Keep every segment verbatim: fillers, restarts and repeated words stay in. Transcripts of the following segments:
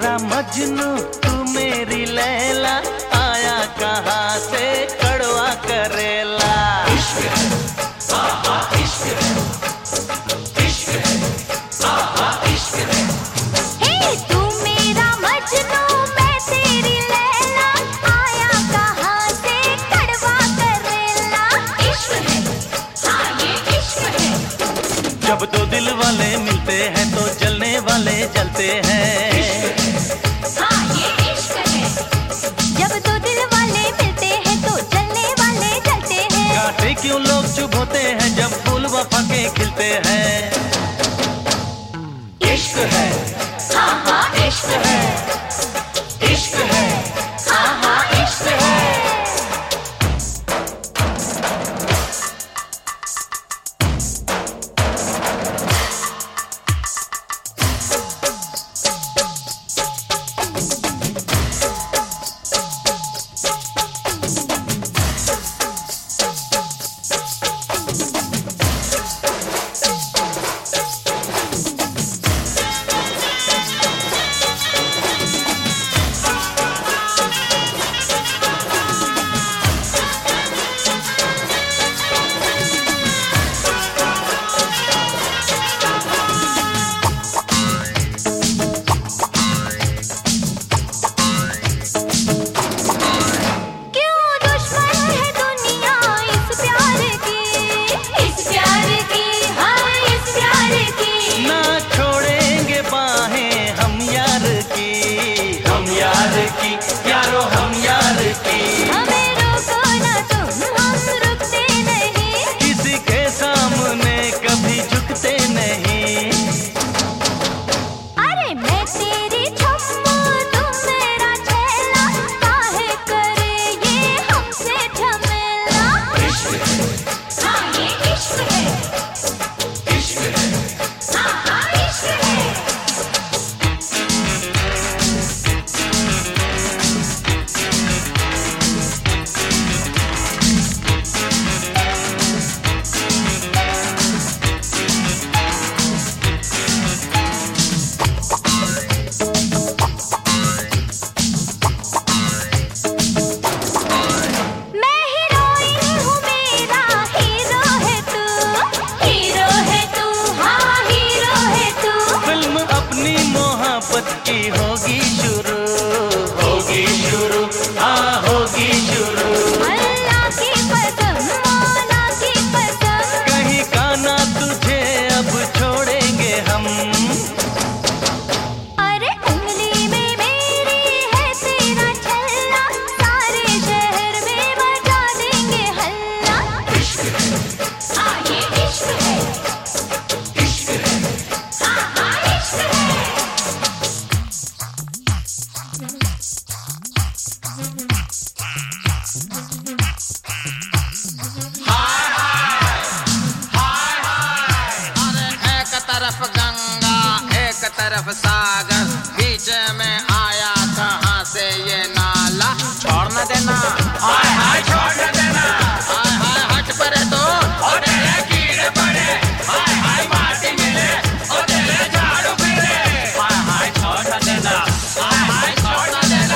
मेरा मजनू तू मेरी लैला, आया कहाँ से कड़वा करेला। इश्क है, आहा इश्क है, इश्क है, आहा इश्क है। हे तू मेरा मजनू मैं तेरी लैला, आया कहाँ से कड़वा करेला। इश्क है, हाँ ये इश्क है। जब दो दिल वाले मिलते हैं तो जलने वाले जलते हैं। हाँ ये इश्क है। जब दो दिल वाले मिलते हैं तो जलने वाले जलते हैं। कांटे क्यों लोग चुप होते हैं जब फूल वफा के खिलते हैं। इश्क है, हाँ हाँ इश्क है, इश्क है, हाँ हाँ इश्क है। यारो हम यार की, हमें रोको ना तुम, हम रुकते नहीं। किसी के सामने कभी झुकते नहीं। अरे मैं तेरी छम्मू तुम मेरा चेला, काहे करे ये हमसे झमेला। इश्क है, हाँ ये इश्क है, इश्क है, हाँ हाँ इश्क है। की होगी शुरू, होगी शुरू, हाँ होगी शुरू। अल्लाह की कसम, मौला की कसम, कहीं का ना तुझे अब छोड़ेंगे हम। अरे उंगली में मेरी है तेरा छल्ला, सारे शहर में मचा देंगे हल्ला। इश्क है, हाँ ये इश्क है, इश्क है, हाँ हाँ इश्क है। तरफ गंगा एक तरफ सागर, बीच में आया कहाँ से ये नाला। छोड़ न देना, हाय हाय छोड़ न देना, हाय हाय हट परे तो ओ तेरे कीड़े पड़े, हाय हाय माटी मिले, ओ तेरे झाड़ू फिरे। हाय हाय छोड़ न देना, हाय हाय छोड़ न देना।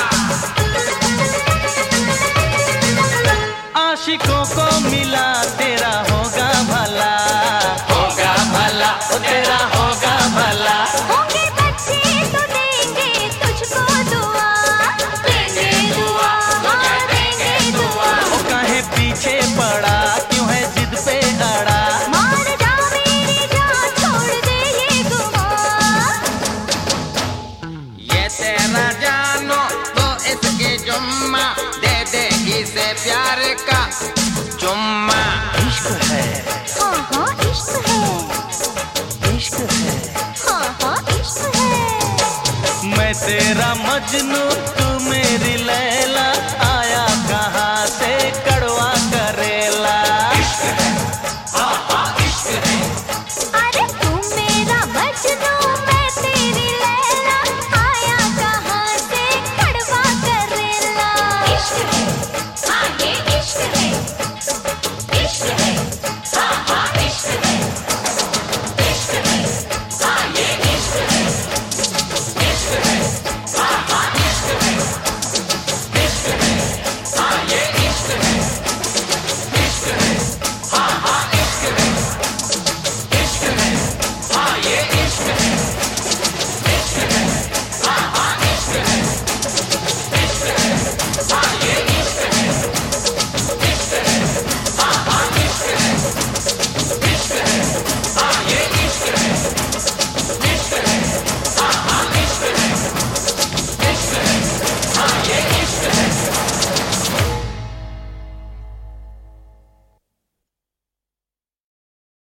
आशिकों को मिला तेरा होगा भला, होगा भला, ओ तेरा होगा भला। होंगे बच्चे तो देंगे तुझको दुआ, देंगे दुआ, हाँ देंगे दुआ। ओ काहे पीछे पड़ा, क्यों है जिद पे अड़ा। मार जा मेरी जान, छोड़ दे ये गुमान। ये तेरा जानो तो इसके जुम्मा, दे दे इसे प्यार का जुम्मा। इश्क है, हाँ हाँ इश्क है, इश्क है, हाँ हाँ इश्क है। मैं तेरा मजनू